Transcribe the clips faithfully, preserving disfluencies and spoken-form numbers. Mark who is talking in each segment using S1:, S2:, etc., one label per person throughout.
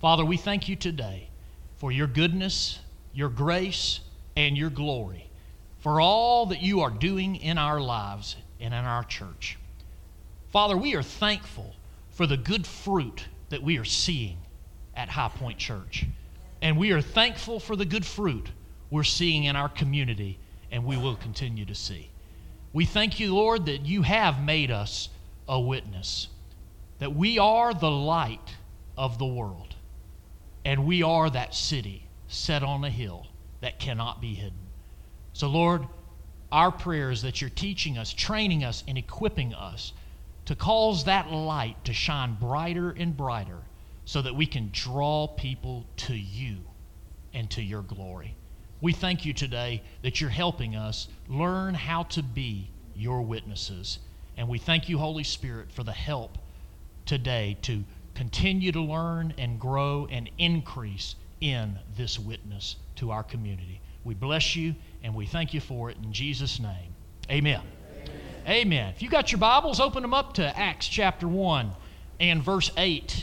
S1: Father, we thank you today for your goodness, your grace, and your glory, for all that you are doing in our lives and in our church. Father, we are thankful for the good fruit that we are seeing at High Point Church. And we are thankful for the good fruit we're seeing in our community, and we will continue to see. We thank you, Lord, that you have made us a witness, that we are the light of the world, and we are that city set on a hill that cannot be hidden. So, Lord, our prayer is that you're teaching us, training us, and equipping us to cause that light to shine brighter and brighter so that we can draw people to you and to your glory. We thank you today that you're helping us learn how to be your witnesses. And we thank you, Holy Spirit, for the help today to continue to learn and grow and increase in this witness to our community. We bless you and we thank you for it in Jesus' name. Amen. Amen. Amen. If you got your Bibles, open them up to Acts chapter one and verse eight.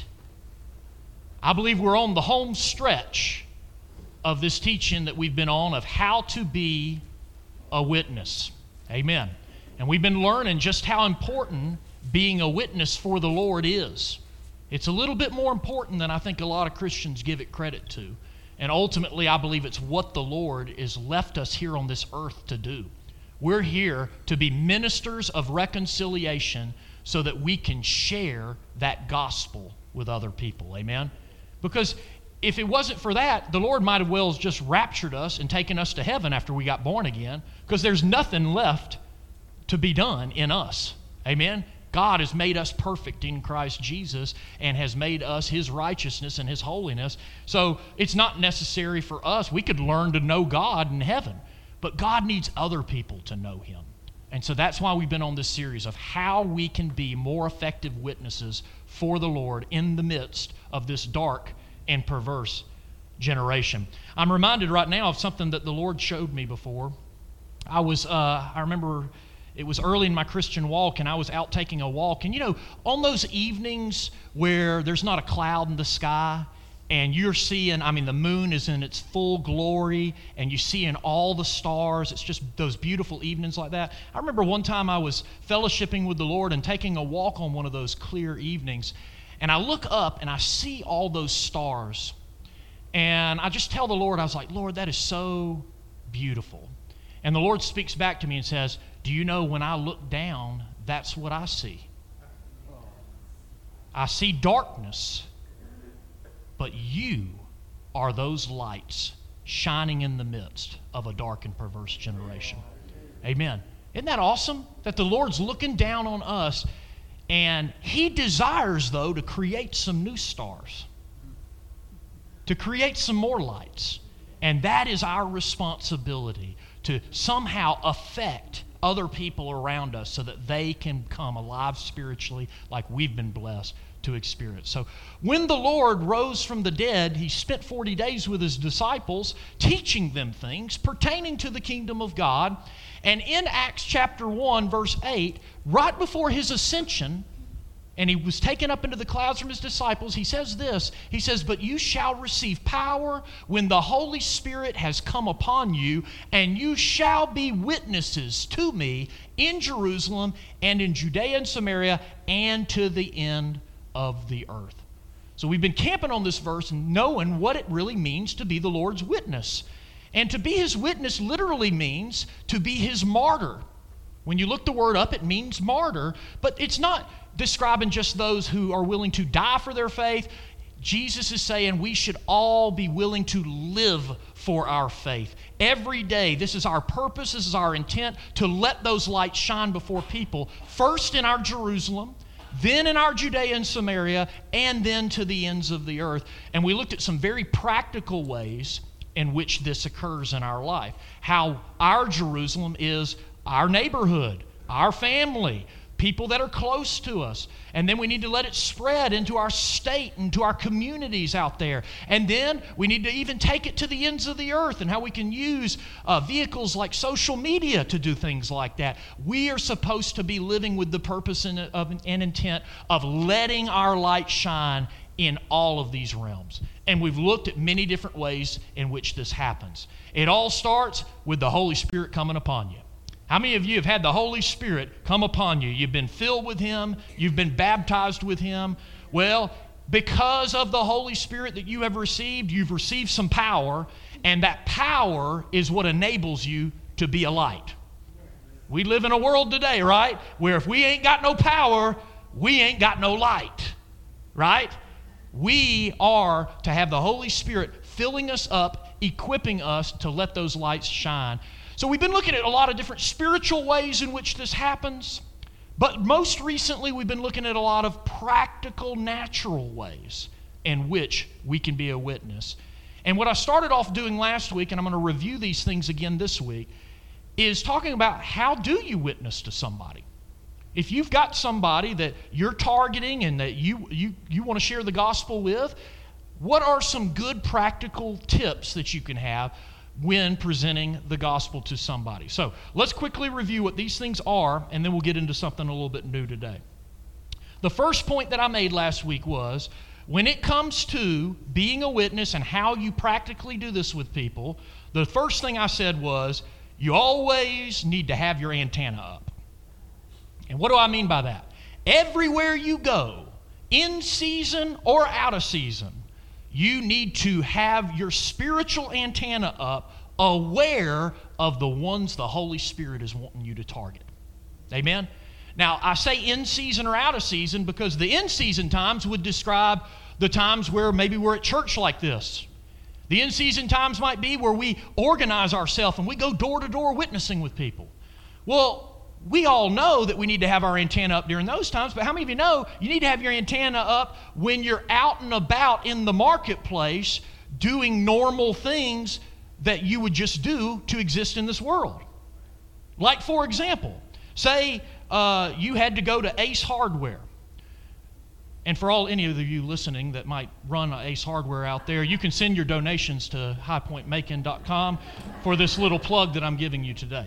S1: I believe we're on the home stretch of this teaching that we've been on of how to be a witness. Amen. And we've been learning just how important being a witness for the Lord is. It's a little bit more important than I think a lot of Christians give it credit to. And ultimately, I believe it's what the Lord has left us here on this earth to do. We're here to be ministers of reconciliation so that we can share that gospel with other people. Amen? Because if it wasn't for that, the Lord might have well just raptured us and taken us to heaven after we got born again, because there's nothing left to be done in us. Amen? God has made us perfect in Christ Jesus and has made us His righteousness and His holiness. So it's not necessary for us. We could learn to know God in heaven, but God needs other people to know Him. And so that's why we've been on this series of how we can be more effective witnesses for the Lord in the midst of this dark and perverse generation. I'm reminded right now of something that the Lord showed me before. I was, uh, I remember it was early in my Christian walk, and I was out taking a walk. And you know, on those evenings where there's not a cloud in the sky, and you're seeing, I mean, the moon is in its full glory, and you're seeing all the stars. It's just those beautiful evenings like that. I remember one time I was fellowshipping with the Lord and taking a walk on one of those clear evenings, and I look up and I see all those stars. And I just tell the Lord, I was like, Lord, that is so beautiful. And the Lord speaks back to me and says, do you know when I look down, that's what I see? I see darkness, but you are those lights shining in the midst of a dark and perverse generation. Amen. Isn't that awesome? That the Lord's looking down on us, and He desires, though, to create some new stars, to create some more lights. And that is our responsibility, to somehow affect other people around us so that they can come alive spiritually like we've been blessed to experience. So when the Lord rose from the dead, He spent forty days with His disciples teaching them things pertaining to the kingdom of God. And in Acts chapter one, verse eight, right before His ascension, and He was taken up into the clouds from His disciples, He says this, He says, but you shall receive power when the Holy Spirit has come upon you, and you shall be witnesses to me in Jerusalem and in Judea and Samaria and to the end of the earth. So we've been camping on this verse and knowing what it really means to be the Lord's witness. And to be His witness literally means to be His martyr. When you look the word up, it means martyr, but it's not describing just those who are willing to die for their faith. Jesus is saying we should all be willing to live for our faith. Every day, this is our purpose, this is our intent, to let those lights shine before people, first in our Jerusalem, then in our Judea and Samaria, and then to the ends of the earth. And we looked at some very practical ways in which this occurs in our life. How our Jerusalem is our neighborhood, our family, people that are close to us. And then we need to let it spread into our state and to our communities out there. And then we need to even take it to the ends of the earth, and how we can use uh, vehicles like social media to do things like that. We are supposed to be living with the purpose and, of, and intent of letting our light shine in all of these realms. And we've looked at many different ways in which this happens. It all starts with the Holy Spirit coming upon you. How many of you have had the Holy Spirit come upon you? You've been filled with Him. You've been baptized with Him. Well, because of the Holy Spirit that you have received, you've received some power, and that power is what enables you to be a light. We live in a world today, right, where if we ain't got no power, we ain't got no light, right? We are to have the Holy Spirit filling us up, equipping us to let those lights shine. So we've been looking at a lot of different spiritual ways in which this happens, but most recently we've been looking at a lot of practical, natural ways in which we can be a witness. And what I started off doing last week, and I'm going to review these things again this week, is talking about how do you witness to somebody. If you've got somebody that you're targeting and that you, you, you want to share the gospel with, what are some good practical tips that you can have when presenting the gospel to somebody? So let's quickly review what these things are, and then we'll get into something a little bit new today. The first point that I made last week was, when it comes to being a witness and how you practically do this with people, the first thing I said was, you always need to have your antenna up. And what do I mean by that? Everywhere you go, in season or out of season, you need to have your spiritual antenna up, aware of the ones the Holy Spirit is wanting you to target. Amen? Now, I say in season or out of season because the in season times would describe the times where maybe we're at church like this. The in season times might be where we organize ourselves and we go door to door witnessing with people. Well, we all know that we need to have our antenna up during those times, but how many of you know you need to have your antenna up when you're out and about in the marketplace doing normal things that you would just do to exist in this world? Like, for example, say uh, you had to go to Ace Hardware. And for all any of you listening that might run Ace Hardware out there, you can send your donations to high point macon dot com for this little plug that I'm giving you today.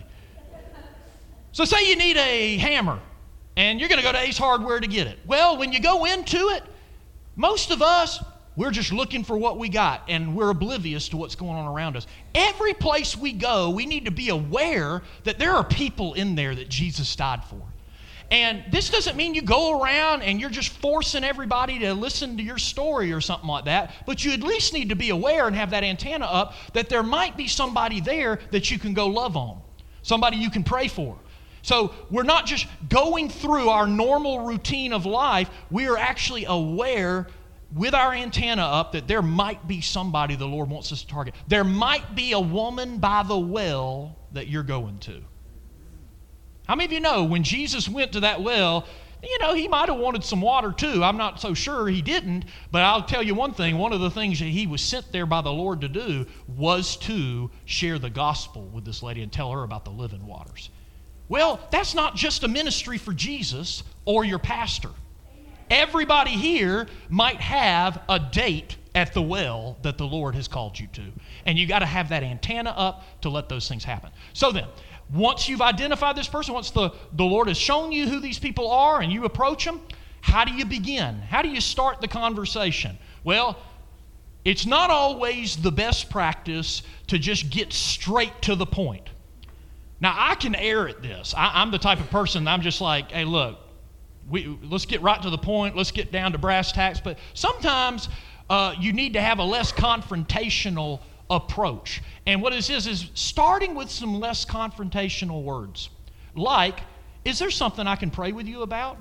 S1: So say you need a hammer, and you're going to go to Ace Hardware to get it. Well, when you go into it, most of us, we're just looking for what we got, and we're oblivious to what's going on around us. Every place we go, we need to be aware that there are people in there that Jesus died for. And this doesn't mean you go around and you're just forcing everybody to listen to your story or something like that, but you at least need to be aware and have that antenna up that there might be somebody there that you can go love on, somebody you can pray for. So we're not just going through our normal routine of life, we are actually aware with our antenna up that there might be somebody the Lord wants us to target. There might be a woman by the well that you're going to. How many of you know when Jesus went to that well, you know, he might have wanted some water too. I'm not so sure he didn't, but I'll tell you one thing. One of the things that he was sent there by the Lord to do was to share the gospel with this lady and tell her about the living waters. Well, that's not just a ministry for Jesus or your pastor. Everybody here might have a date at the well that the Lord has called you to. And you got to have that antenna up to let those things happen. So then, once you've identified this person, once the, the Lord has shown you who these people are and you approach them, how do you begin? How do you start the conversation? Well, it's not always the best practice to just get straight to the point. Now, I can err at this. I, I'm the type of person that I'm just like, hey, look, we, let's get right to the point. Let's get down to brass tacks. But sometimes uh, you need to have a less confrontational approach. And what this is, is starting with some less confrontational words. Like, is there something I can pray with you about?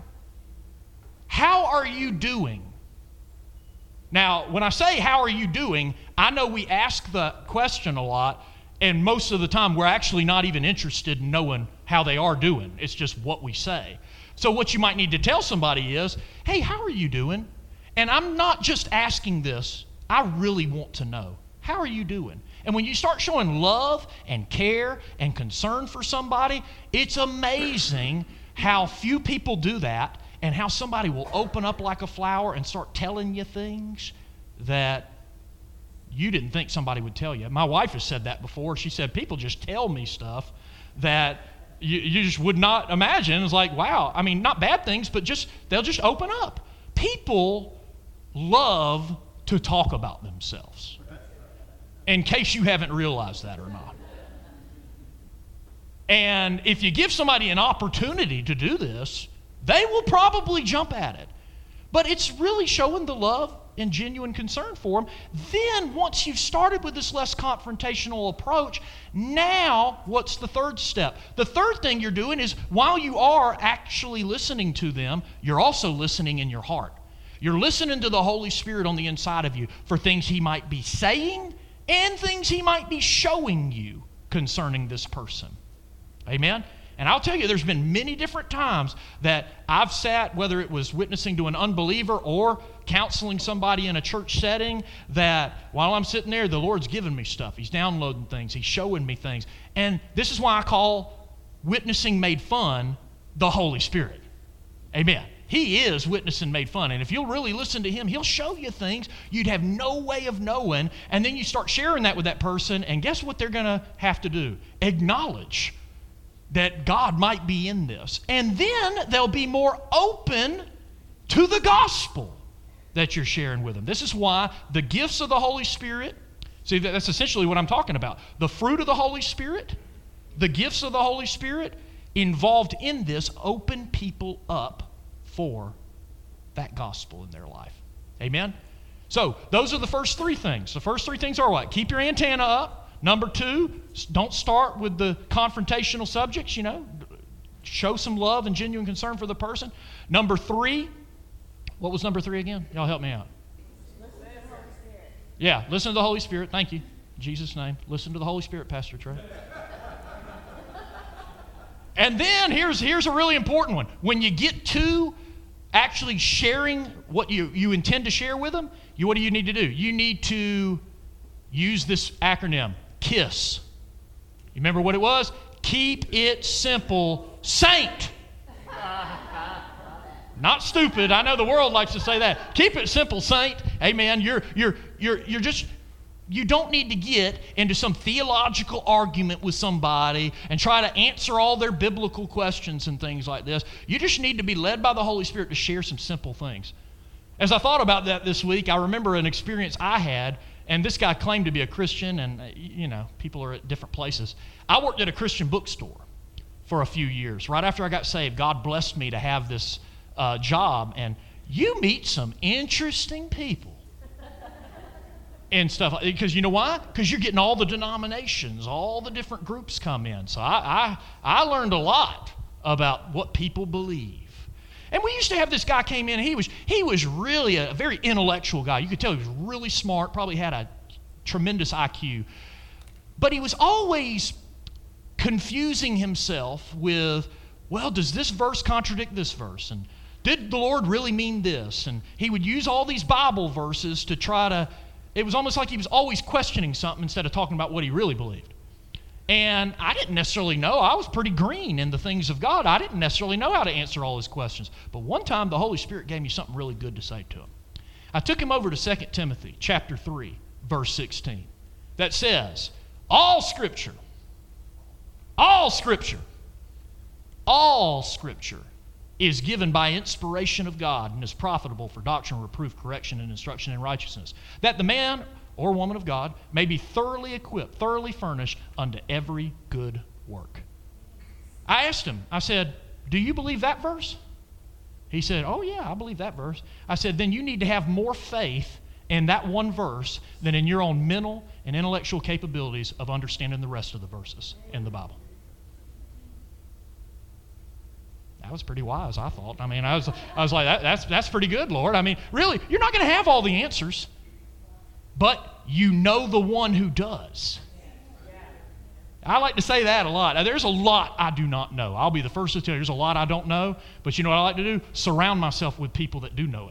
S1: How are you doing? Now, when I say how are you doing, I know we ask the question a lot, and most of the time we're actually not even interested in knowing how they are doing. It's just what we say. So what you might need to tell somebody is, hey, how are you doing? And I'm not just asking this, I really want to know. How are you doing? And when you start showing love and care and concern for somebody, it's amazing how few people do that and how somebody will open up like a flower and start telling you things that you didn't think somebody would tell you. My wife has said that before. She said, people just tell me stuff that you, you just would not imagine. It's like, wow. I mean, not bad things, but just they'll just open up. People love to talk about themselves. In case you haven't realized that or not. And if you give somebody an opportunity to do this, they will probably jump at it. But it's really showing the love and genuine concern for them. Then, once you've started with this less confrontational approach, now what's the third step? The third thing you're doing is, while you are actually listening to them, you're also listening in your heart. You're listening to the Holy Spirit on the inside of you for things He might be saying and things He might be showing you concerning this person. Amen? And I'll tell you, there's been many different times that I've sat, whether it was witnessing to an unbeliever or counseling somebody in a church setting, that while I'm sitting there, the Lord's giving me stuff. He's downloading things. He's showing me things. And this is why I call witnessing made fun the Holy Spirit. Amen. He is witnessing made fun. And if you'll really listen to Him, He'll show you things you'd have no way of knowing. And then you start sharing that with that person, and guess what they're going to have to do? Acknowledge that God might be in this. And then they'll be more open to the gospel that you're sharing with them. This is why the gifts of the Holy Spirit, see, that's essentially what I'm talking about. The fruit of the Holy Spirit, the gifts of the Holy Spirit involved in this open people up for that gospel in their life. Amen? So those are the first three things. The first three things are what? Keep your antenna up. Number two, don't start with the confrontational subjects, you know. Show some love and genuine concern for the person. Number three, what was number three again? Y'all help me out.
S2: Listen to the Holy Spirit.
S1: Yeah, listen to the Holy Spirit. Thank you. In Jesus' name. Listen to the Holy Spirit, Pastor Trey. And then here's, here's a really important one. When you get to actually sharing what you, you intend to share with them, you, what do you need to do? You need to use this acronym. KISS. You remember what it was? Keep it simple, saint. Not stupid. I know the world likes to say that. Keep it simple, saint. Amen. You're you're you're you're just you don't need to get into some theological argument with somebody and try to answer all their biblical questions and things like this. You just need to be led by the Holy Spirit to share some simple things. As I thought about that this week, I remember an experience I had. And this guy claimed to be a Christian, and, you know, people are at different places. I worked at a Christian bookstore for a few years. Right after I got saved, God blessed me to have this uh, job. And you meet some interesting people and stuff. Because you know why? Because you're getting all the denominations, all the different groups come in. So I, I, I learned a lot about what people believe. And we used to have this guy came in, and he was he was really a very intellectual guy. You could tell he was really smart, probably had a tremendous I Q. But he was always confusing himself with, well, does this verse contradict this verse? And did the Lord really mean this? And he would use all these Bible verses to try to, it was almost like he was always questioning something instead of talking about what he really believed. And I didn't necessarily know. I was pretty green in the things of God. I didn't necessarily know how to answer all his questions. But one time, the Holy Spirit gave me something really good to say to him. I took him over to Second Timothy chapter three, verse sixteen, that says, all Scripture, all Scripture, all Scripture is given by inspiration of God and is profitable for doctrine, reproof, correction, and instruction in righteousness, that the man or woman of God may be thoroughly equipped, thoroughly furnished unto every good work. I asked him, I said, do you believe that verse? He said, oh yeah, I believe that verse. I said, then you need to have more faith in that one verse than in your own mental and intellectual capabilities of understanding the rest of the verses in the Bible. That was pretty wise, I thought. I mean, I was, I was like, that, that's, that's pretty good, Lord. I mean, really, you're not going to have all the answers. But you know the one who does. I like to say that a lot. Now, there's a lot I do not know. I'll be the first to tell you there's a lot I don't know. But you know what I like to do? Surround myself with people that do know it.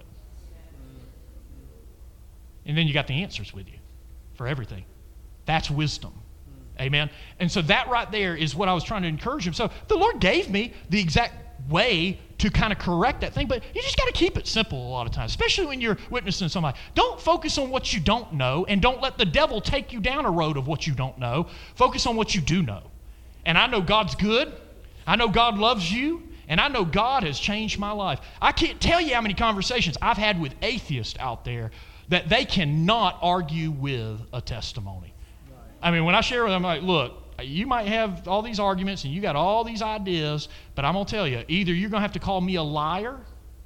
S1: And then you got the answers with you for everything. That's wisdom. Amen. And so that right there is what I was trying to encourage him. So the Lord gave me the exact way to kind of correct that thing, but you just got to keep it simple a lot of times, especially when you're witnessing somebody. Don't focus on what you don't know, and don't let the devil take you down a road of what you don't know. Focus on what you do know. And I know God's good. I know God loves you, And I know God has changed my life. I can't tell you how many conversations I've had with atheists out there that they cannot argue with a testimony. I mean, when I share with them, I'm like, look, you might have all these arguments and you got all these ideas, but I'm going to tell you, either you're going to have to call me a liar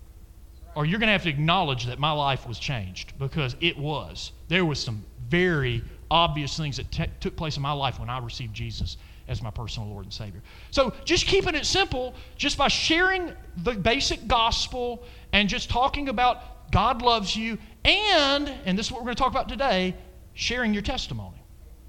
S1: or you're going to have to acknowledge that my life was changed, because it was. There was some very obvious things that t- took place in my life when I received Jesus as my personal Lord and Savior. So just keeping it simple, just by sharing the basic gospel and just talking about God loves you, and, and this is what we're going to talk about today, sharing your testimony.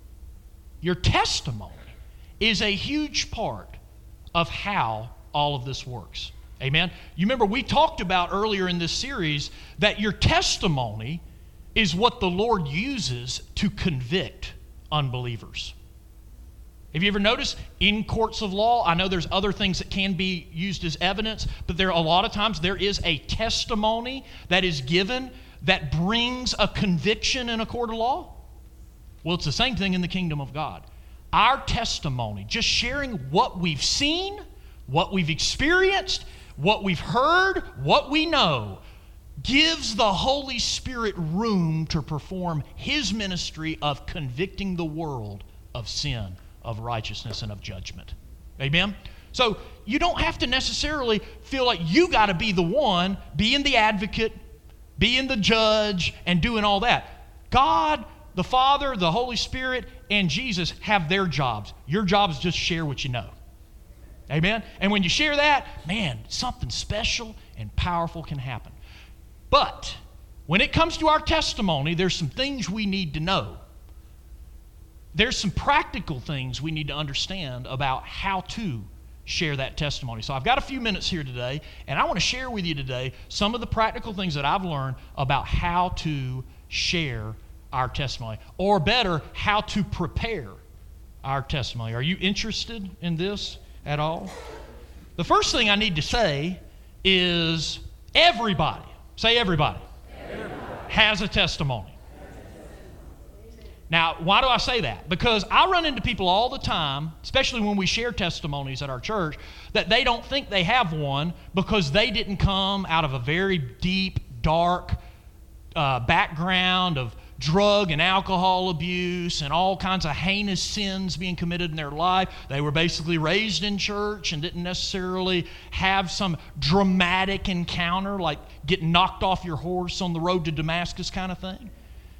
S1: Your testimony is a huge part of how all of this works. Amen? You remember we talked about earlier in this series that your testimony is what the Lord uses to convict unbelievers. Have you ever noticed in courts of law, I know there's other things that can be used as evidence, but there are a lot of times there is a testimony that is given that brings a conviction in a court of law. Well, it's the same thing in the kingdom of God. Our testimony, just sharing what we've seen, what we've experienced, what we've heard, what we know, gives the Holy Spirit room to perform His ministry of convicting the world of sin, of righteousness, and of judgment. Amen? So you don't have to necessarily feel like you got to be the one, being the advocate, being the judge, and doing all that. God, the Father, the Holy Spirit, and Jesus have their jobs. Your job is just share what you know. Amen? And when you share that, man, something special and powerful can happen. But when it comes to our testimony, there's some things we need to know. There's some practical things we need to understand about how to share that testimony. So I've got a few minutes here today, and I want to share with you today some of the practical things that I've learned about how to share our testimony, or better, how to prepare our testimony. Are you interested in this at all? The first thing I need to say is everybody, say everybody, everybody. has a testimony. Now, why do I say that? Because I run into people all the time, especially when we share testimonies at our church, that they don't think they have one because they didn't come out of a very deep, dark uh, background of drug and alcohol abuse and all kinds of heinous sins being committed in their life. They were basically raised in church and didn't necessarily have some dramatic encounter like getting knocked off your horse on the road to Damascus kind of thing.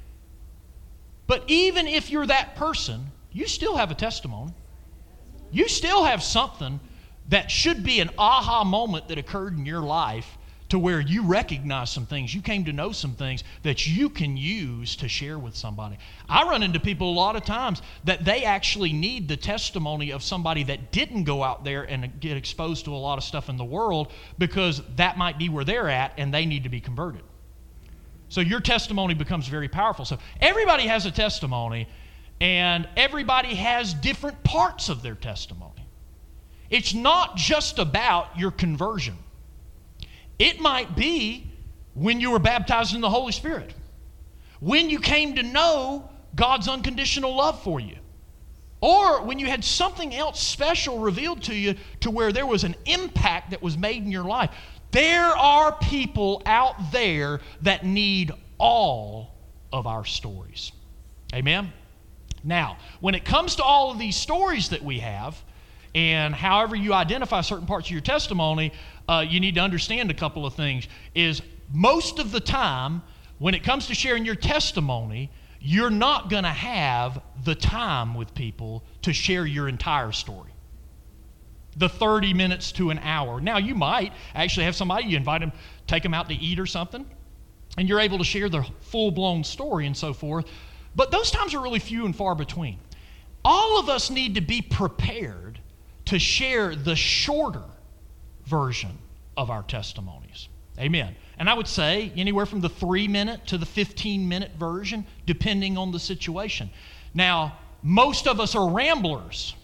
S1: But even if you're that person, you still have a testimony. You still have something that should be an aha moment that occurred in your life to where you recognize some things, you came to know some things that you can use to share with somebody. I run into people a lot of times that they actually need the testimony of somebody that didn't go out there and get exposed to a lot of stuff in the world, because that might be where they're at and they need to be converted. So your testimony becomes very powerful. So everybody has a testimony, and everybody has different parts of their testimony. It's not just about your conversion. It might be when you were baptized in the Holy Spirit, when you came to know God's unconditional love for you, or when you had something else special revealed to you to where there was an impact that was made in your life. There are people out there that need all of our stories. Amen? Now, when it comes to all of these stories that we have, and however you identify certain parts of your testimony, uh, you need to understand a couple of things. Is most of the time, when it comes to sharing your testimony, you're not going to have the time with people to share your entire story. The thirty minutes to an hour. Now, you might actually have somebody, you invite them, take them out to eat or something, and you're able to share their full-blown story and so forth. But those times are really few and far between. All of us need to be prepared to share the shorter version of our testimonies. Amen. And I would say anywhere from the three-minute to the fifteen-minute version, depending on the situation. Now, most of us are ramblers.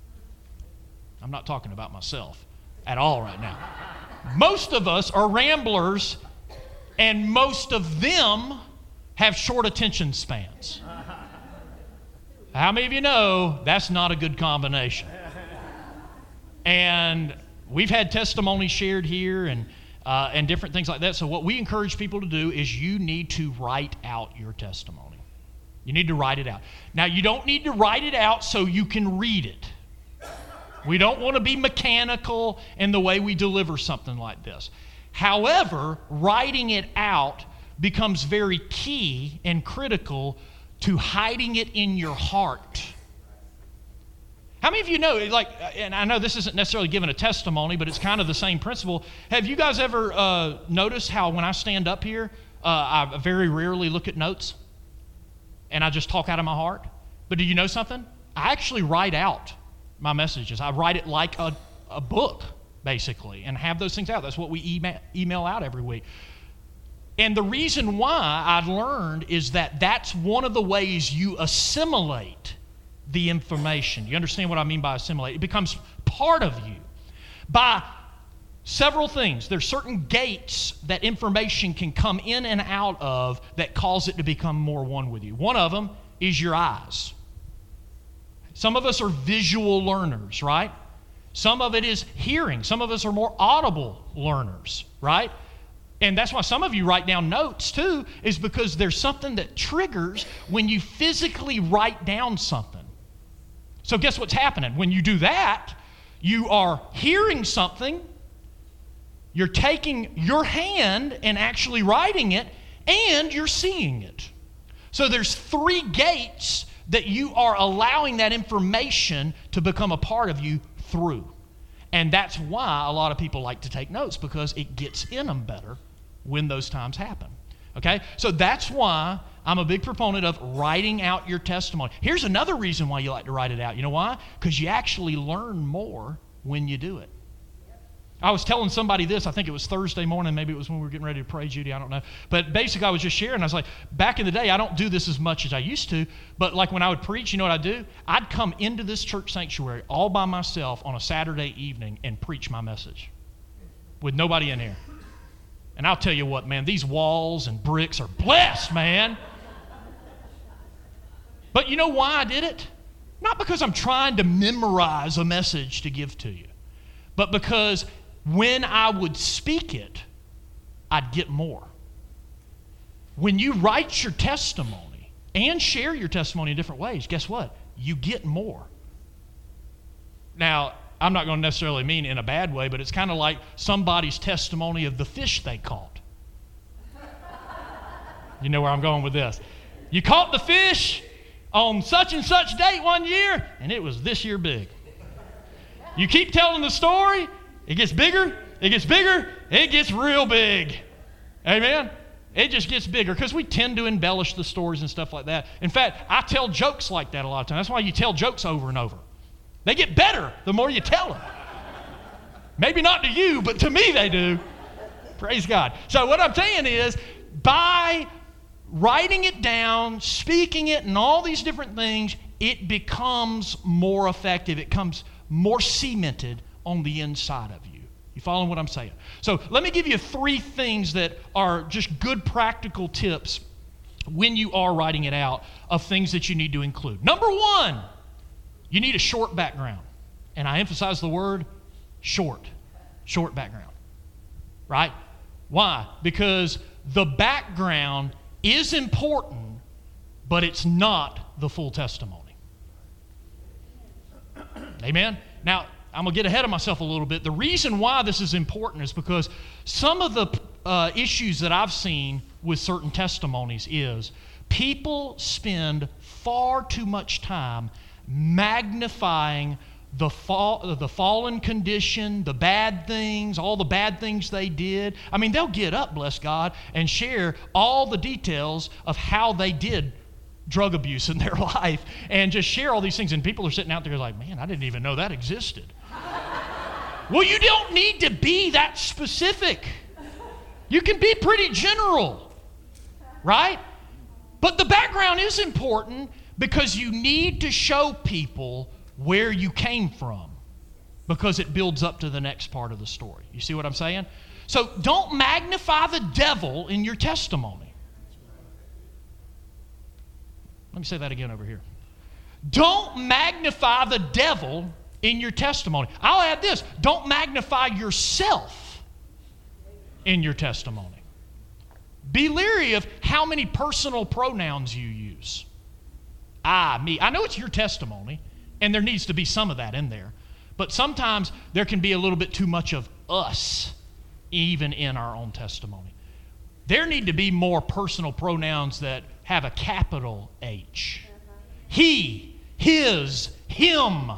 S1: I'm not talking about myself at all right now. Most of us are ramblers, and most of them have short attention spans. How many of you know that's not a good combination? And we've had testimonies shared here and uh, and different things like that. So what we encourage people to do is you need to write out your testimony. You need to write it out. Now, you don't need to write it out so you can read it. We don't want to be mechanical in the way we deliver something like this. However, writing it out becomes very key and critical to hiding it in your heart. How many of you know, like, and I know this isn't necessarily giving a testimony, but it's kind of the same principle. Have you guys ever uh, noticed how when I stand up here, uh, I very rarely look at notes and I just talk out of my heart? But do you know something? I actually write out my messages. I write it like a, a book, basically, and have those things out. That's what we email, email out every week. And the reason why I've learned is that that's one of the ways you assimilate the information. You understand what I mean by assimilate? It becomes part of you by several things. There's certain gates that information can come in and out of that cause it to become more one with you. One of them is your eyes. Some of us are visual learners, right? Some of it is hearing. Some of us are more audible learners, right? And that's why some of you write down notes too, is because there's something that triggers when you physically write down something. So guess what's happening? When you do that, you are hearing something, you're taking your hand and actually writing it, and you're seeing it. So there's three gates that you are allowing that information to become a part of you through. And that's why a lot of people like to take notes, because it gets in them better when those times happen. Okay? So that's why I'm a big proponent of writing out your testimony. Here's another reason why you like to write it out. You know why? Because you actually learn more when you do it. I was telling somebody this, I think it was Thursday morning, maybe it was when we were getting ready to pray, Judy, I don't know. But basically I was just sharing, I was like, back in the day, I don't do this as much as I used to, but like when I would preach, you know what I'd do? I'd come into this church sanctuary all by myself on a Saturday evening and preach my message with nobody in here. And I'll tell you what, man, these walls and bricks are blessed, man. But you know why I did it? Not because I'm trying to memorize a message to give to you, but because when I would speak it, I'd get more. When you write your testimony and share your testimony in different ways, guess what? You get more. Now, I'm not going to necessarily mean in a bad way, but it's kind of like somebody's testimony of the fish they caught. You know where I'm going with this. You caught the fish on such and such date one year, and it was this year big. You keep telling the story, it gets bigger, it gets bigger, it gets real big. Amen? It just gets bigger because we tend to embellish the stories and stuff like that. In fact, I tell jokes like that a lot of times. That's why you tell jokes over and over. They get better the more you tell them. Maybe not to you, but to me they do. Praise God. So what I'm saying is, by writing it down, speaking it, and all these different things, it becomes more effective. It becomes more cemented on the inside of you. You following what I'm saying? So let me give you three things that are just good practical tips when you are writing it out of things that you need to include. Number one, you need a short background. And I emphasize the word short. Short background. Right? Why? Because the background is important, but it's not the full testimony. Amen? Now, I'm going to get ahead of myself a little bit. The reason why this is important is because some of the uh, issues that I've seen with certain testimonies is people spend far too much time magnifying the fall, the fallen condition, the bad things, all the bad things they did. I mean, they'll get up, bless God, and share all the details of how they did drug abuse in their life and just share all these things. And people are sitting out there like, man, I didn't even know that existed. Well, you don't need to be that specific. You can be pretty general, right? But the background is important because you need to show people where you came from because it builds up to the next part of the story. You see what I'm saying? So don't magnify the devil in your testimony. Let me say that again over here. Don't magnify the devil in your testimony. I'll add this. Don't magnify yourself in your testimony. Be leery of how many personal pronouns you use. I, me. I know it's your testimony, and there needs to be some of that in there. But sometimes there can be a little bit too much of us, even in our own testimony. There need to be more personal pronouns that have a capital H. He, his, him.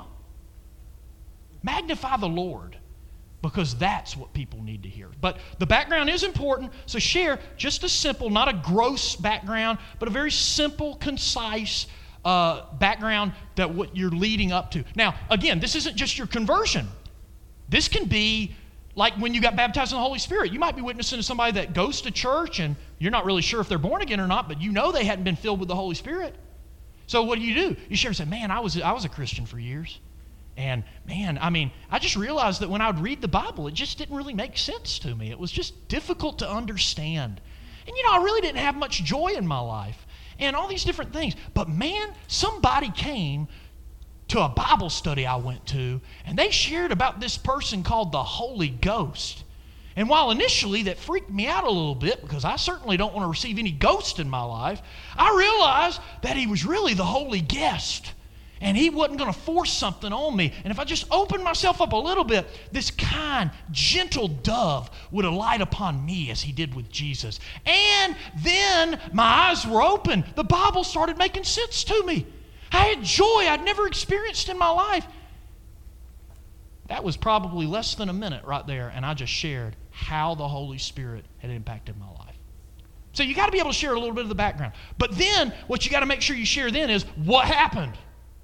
S1: Magnify the Lord, because that's what people need to hear. But the background is important, so share just a simple, not a gross background, but a very simple, concise uh, background that what you're leading up to. Now, again, this isn't just your conversion. This can be like when you got baptized in the Holy Spirit. You might be witnessing to somebody that goes to church and you're not really sure if they're born again or not, but you know they hadn't been filled with the Holy Spirit. So what do you do? You share and say, man, I was, I was a Christian for years. And man, I mean, I just realized that when I would read the Bible, it just didn't really make sense to me. It was just difficult to understand. And you know, I really didn't have much joy in my life and all these different things. But man, somebody came to a Bible study I went to, and they shared about this person called the Holy Ghost. And while initially that freaked me out a little bit, because I certainly don't want to receive any ghost in my life, I realized that he was really the Holy Guest. And he wasn't going to force something on me. And if I just opened myself up a little bit, this kind, gentle dove would alight upon me as he did with Jesus. And then my eyes were open. The Bible started making sense to me. I had joy I'd never experienced in my life. That was probably less than a minute right there, and I just shared how the Holy Spirit had impacted my life. So you got to be able to share a little bit of the background. But then what you got to make sure you share then is what happened.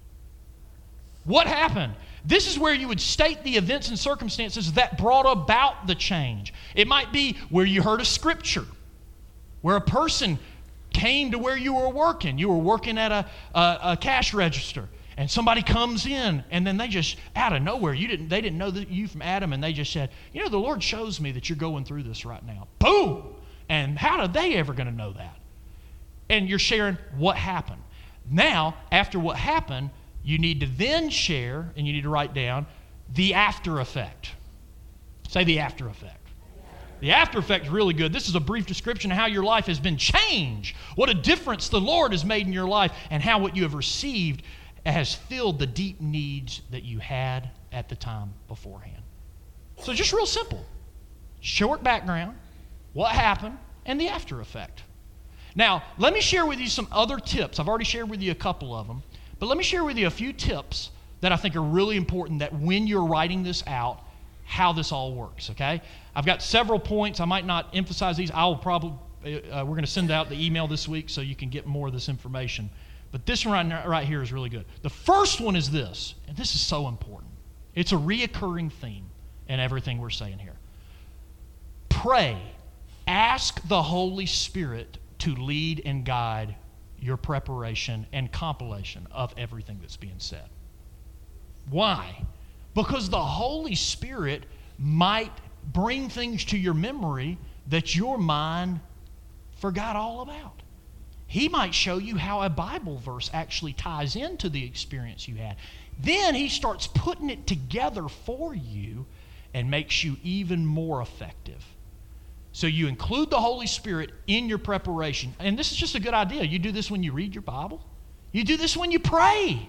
S1: What happened? This is where you would state the events and circumstances that brought about the change. It might be where you heard a scripture, where a person came to where you were working. You were working at a, a, a cash register, and somebody comes in, and then they just, out of nowhere, you didn't, they didn't know that you from Adam, and they just said, you know, the Lord shows me that you're going through this right now. Boom! And how are they ever going to know that? And you're sharing what happened. Now, after what happened, you need to then share, and you need to write down, the after effect. Say the after effect. The after effect is really good. This is a brief description of how your life has been changed, what a difference the Lord has made in your life, and how what you have received has filled the deep needs that you had at the time beforehand. So just real simple. Short background, what happened, and the after effect. Now, let me share with you some other tips. I've already shared with you a couple of them, but let me share with you a few tips that I think are really important that when you're writing this out, how this all works, okay? I've got several points. I might not emphasize these. I will probably, uh, we're going to send out the email this week so you can get more of this information. But this one right, right here is really good. The first one is this, and this is so important. It's a reoccurring theme in everything we're saying here. Pray. Ask the Holy Spirit to lead and guide your preparation and compilation of everything that's being said. Why? Because the Holy Spirit might bring things to your memory that your mind forgot all about. He might show you how a Bible verse actually ties into the experience you had. Then he starts putting it together for you and makes you even more effective. So you include the Holy Spirit in your preparation. And this is just a good idea. You do this when you read your Bible. You do this when you pray.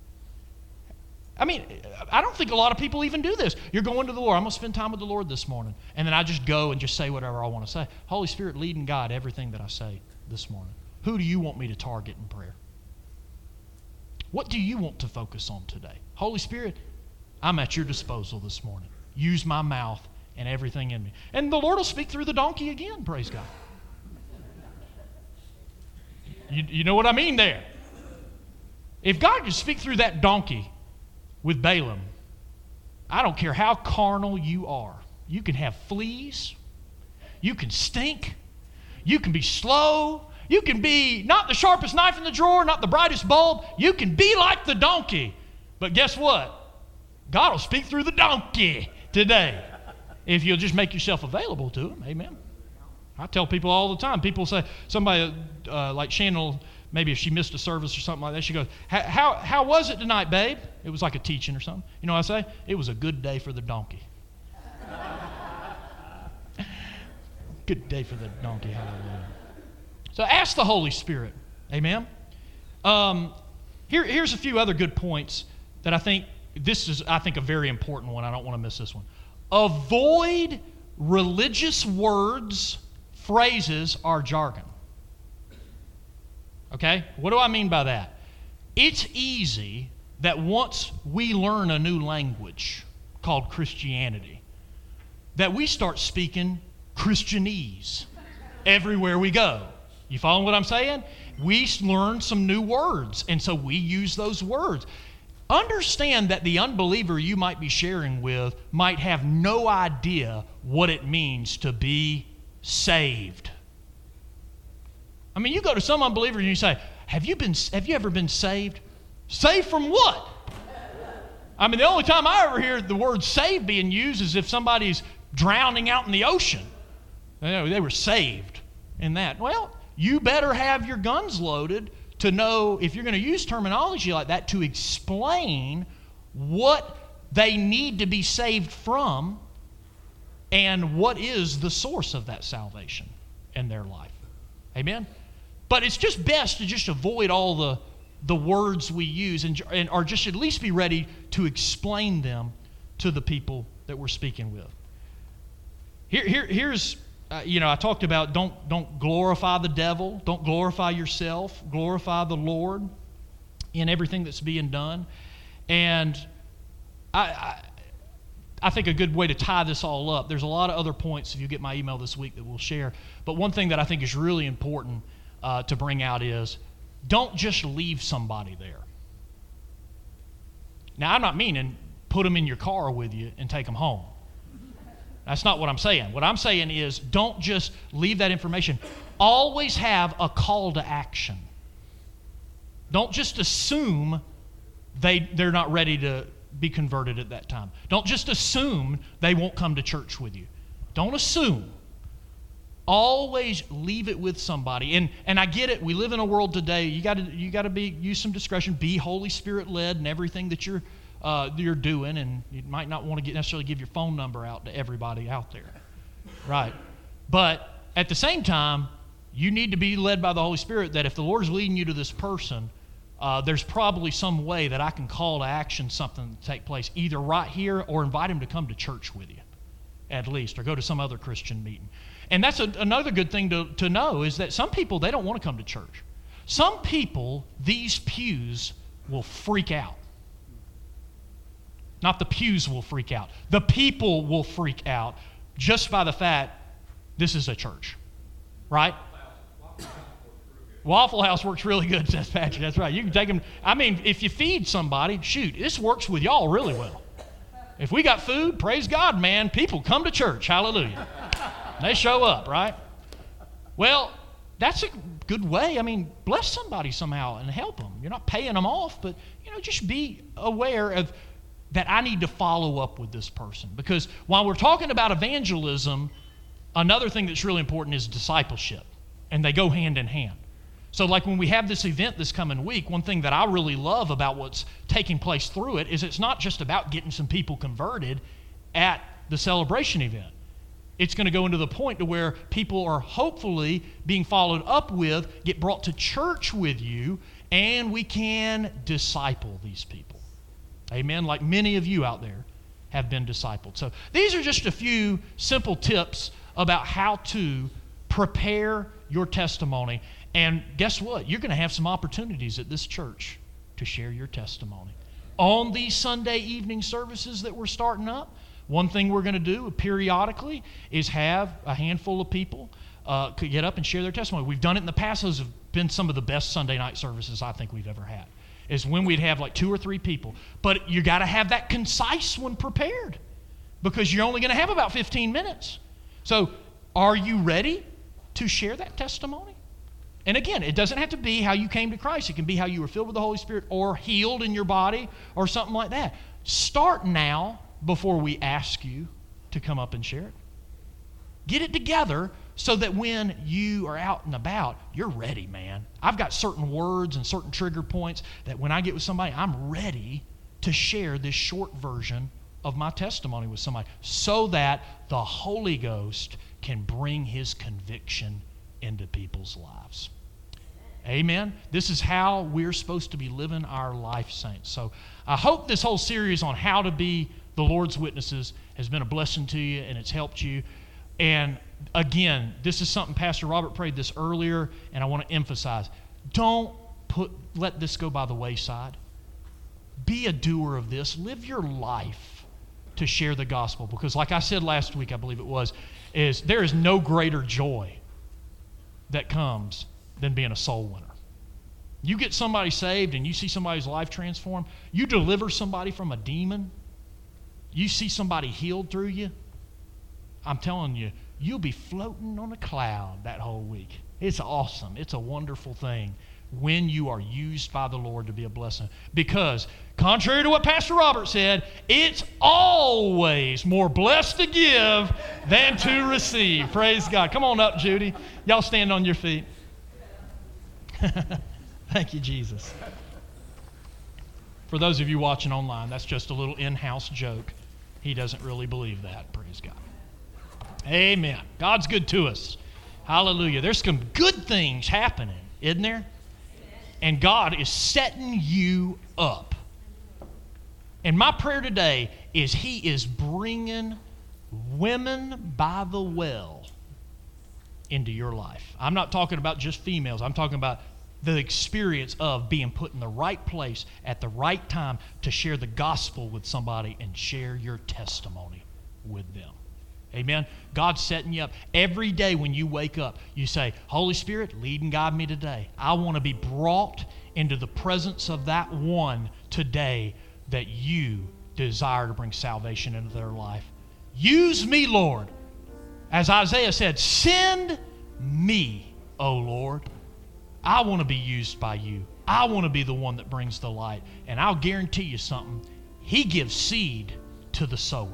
S1: I mean, I don't think a lot of people even do this. You're going to the Lord. I'm going to spend time with the Lord this morning. And then I just go and just say whatever I want to say. Holy Spirit, lead and guide everything that I say this morning. Who do you want me to target in prayer? What do you want to focus on today? Holy Spirit, I'm at your disposal this morning. Use my mouth and everything in me. And the Lord will speak through the donkey again, praise God. You, you know what I mean there? If God could speak through that donkey with Balaam, I don't care how carnal you are. You can have fleas. You can stink. You can be slow. You can be not the sharpest knife in the drawer, not the brightest bulb. You can be like the donkey. But guess what? God will speak through the donkey today if you'll just make yourself available to him. Amen. I tell people all the time. People say, somebody uh, like Shannon will maybe if she missed a service or something like that, she goes, how, how was it tonight, babe? It was like a teaching or something. You know what I say? It was a good day for the donkey. Good day for the donkey, hallelujah. So ask the Holy Spirit, amen? Um, here, here's a few other good points that I think, this is, I think, a very important one. I don't want to miss this one. Avoid religious words, phrases, or jargon. Okay? What do I mean by that? It's easy that once we learn a new language called Christianity, that we start speaking Christianese everywhere we go. You following what I'm saying? We learn some new words, and so we use those words. Understand that the unbeliever you might be sharing with might have no idea what it means to be saved. I mean, you go to some unbeliever and you say, have you been, have you ever been saved? Saved from what? I mean, the only time I ever hear the word saved being used is if somebody's drowning out in the ocean. You know, they were saved in that. Well, you better have your guns loaded to know, if you're going to use terminology like that, to explain what they need to be saved from and what is the source of that salvation in their life. Amen? But it's just best to just avoid all the, the words we use and, and or just at least be ready to explain them to the people that we're speaking with. Here, here, here's, uh, you know, I talked about don't, don't glorify the devil, don't glorify yourself, glorify the Lord in everything that's being done. And I, I, I think a good way to tie this all up, there's a lot of other points, if you get my email this week, that we'll share. But one thing that I think is really important uh, to bring out is don't just leave somebody there. Now, I'm not meaning put them in your car with you and take them home. That's not what I'm saying. What I'm saying is don't just leave that information. Always have a call to action. Don't just assume they, they're not ready to be converted at that time. Don't just assume they won't come to church with you. Don't assume. Always leave it with somebody. And and I get it. We live in a world today. You got to you got to be use some discretion. Be Holy Spirit led in everything that you're uh, you're doing. And you might not want to get necessarily give your phone number out to everybody out there, right? But at the same time, you need to be led by the Holy Spirit. That if the Lord's leading you to this person, uh, there's probably some way that I can call to action something to take place, either right here or invite him to come to church with you, at least, or go to some other Christian meeting. And that's a, another good thing to, to know is that some people, they don't want to come to church. Some people, these pews will freak out. Not the pews will freak out. The people will freak out just by the fact this is a church, right? Waffle House works really good, says Patrick. That's right. You can take them. I mean, if you feed somebody, shoot, this works with y'all really well. If we got food, praise God, man. People come to church. Hallelujah. They show up, right? Well, that's a good way. I mean, bless somebody somehow and help them. You're not paying them off, but, you know, just be aware of that I need to follow up with this person. Because while we're talking about evangelism, another thing that's really important is discipleship, and they go hand in hand. So like when we have this event this coming week, one thing that I really love about what's taking place through it is it's not just about getting some people converted at the celebration event. It's going to go into the point to where people are hopefully being followed up with, get brought to church with you, and we can disciple these people. Amen? Like many of you out there have been discipled. So these are just a few simple tips about how to prepare your testimony. And guess what? You're going to have some opportunities at this church to share your testimony. On these Sunday evening services that we're starting up, one thing we're going to do periodically is have a handful of people uh, get up and share their testimony. We've done it in the past. Those have been some of the best Sunday night services I think we've ever had, is when we'd have like two or three people. But you got to have that concise one prepared because you're only going to have about fifteen minutes. So are you ready to share that testimony? And again, it doesn't have to be how you came to Christ. It can be how you were filled with the Holy Spirit or healed in your body or something like that. Start now before we ask you to come up and share it. Get it together so that when you are out and about, you're ready, man. I've got certain words and certain trigger points that when I get with somebody, I'm ready to share this short version of my testimony with somebody so that the Holy Ghost can bring his conviction into people's lives. Amen. This is how we're supposed to be living our life, saints. So I hope this whole series on how to be the Lord's witnesses has been a blessing to you and it's helped you. And again, this is something Pastor Robert prayed this earlier, and I want to emphasize. Don't put let this go by the wayside. Be a doer of this. Live your life to share the gospel, because like I said last week, I believe it was, is there is no greater joy that comes than being a soul winner. You get somebody saved and you see somebody's life transformed, you deliver somebody from a demon, you see somebody healed through you, I'm telling you, you'll be floating on a cloud that whole week. It's awesome. It's a wonderful thing when you are used by the Lord to be a blessing. Because, contrary to what Pastor Robert said, it's always more blessed to give than to receive. Praise God. Come on up, Judy. Y'all stand on your feet. Thank you, Jesus. For those of you watching online, that's just a little in-house joke. He doesn't really believe that. Praise God. Amen. God's good to us. Hallelujah. There's some good things happening, isn't there? And God is setting you up. And my prayer today is He is bringing women by the well into your life. I'm not talking about just females. I'm talking about the experience of being put in the right place at the right time to share the gospel with somebody and share your testimony with them. Amen. God's setting you up. Every day when you wake up, you say, Holy Spirit, lead and guide me today. I want to be brought into the presence of that one today that you desire to bring salvation into their life. Use me, Lord. As Isaiah said, send me, O Lord. I want to be used by you. I want to be the one that brings the light. And I'll guarantee you something. He gives seed to the sower.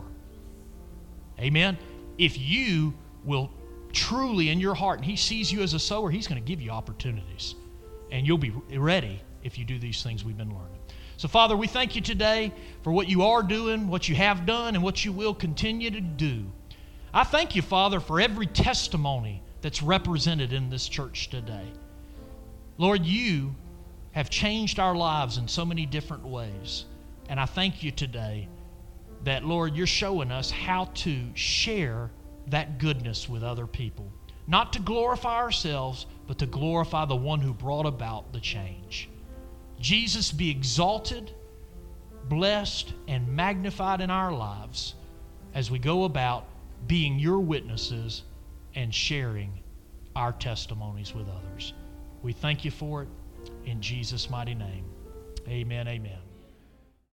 S1: Amen. If you will truly in your heart, and He sees you as a sower, He's going to give you opportunities. And you'll be ready if you do these things we've been learning. So, Father, we thank you today for what you are doing, what you have done, and what you will continue to do. I thank you, Father, for every testimony that's represented in this church today. Lord, you have changed our lives in so many different ways. And I thank you today that, Lord, you're showing us how to share that goodness with other people. Not to glorify ourselves, but to glorify the one who brought about the change. Jesus, be exalted, blessed, and magnified in our lives as we go about being your witnesses and sharing our testimonies with others. We thank you for it in Jesus' mighty name. Amen, amen.